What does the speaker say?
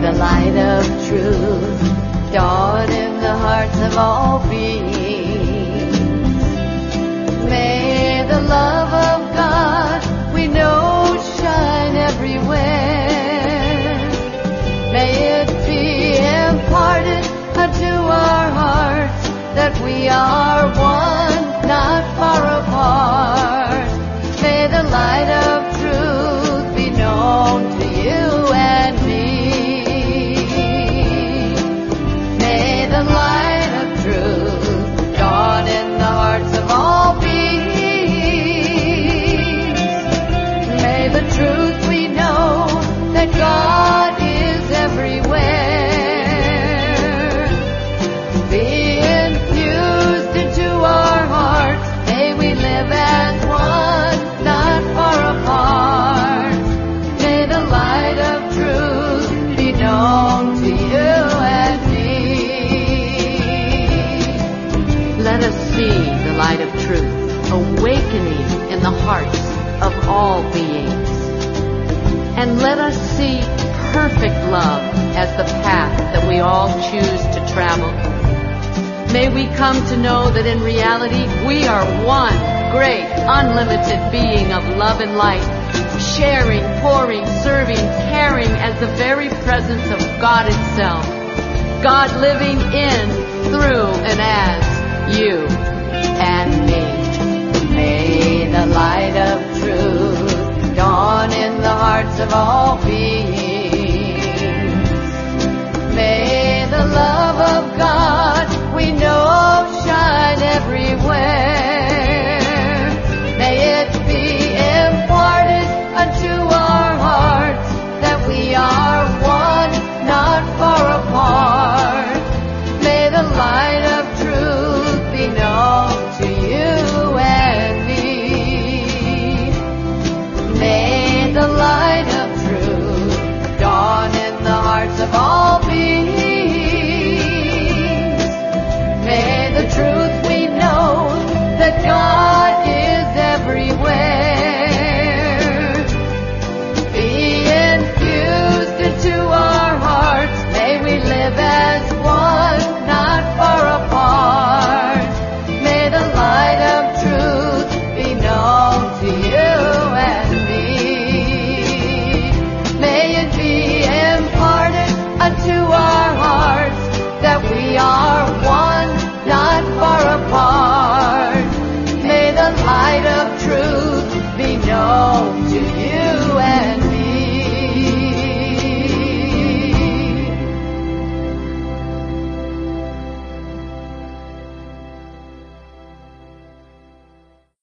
the light of truth dawn in the hearts of all beings. May the love of God we know shine everywhere. May it be imparted unto our hearts that we are one, not far apart. May the light of truth be known to you and me. May the light of truth dawn in the hearts of all beings. May the truth we know that God is everywhere be infused into our hearts. May we live as one, not far apart. May the light of truth be known to you and me. Let us see the light of truth awakening in the hearts of all beings. And let us see perfect love as the path that we all choose to travel. May we come to know that in reality we are one great, unlimited being of love and light, sharing, pouring, serving, caring as the very presence of God itself. God living in, through, and as you and me. May the light of truth dawn in the hearts of all beings.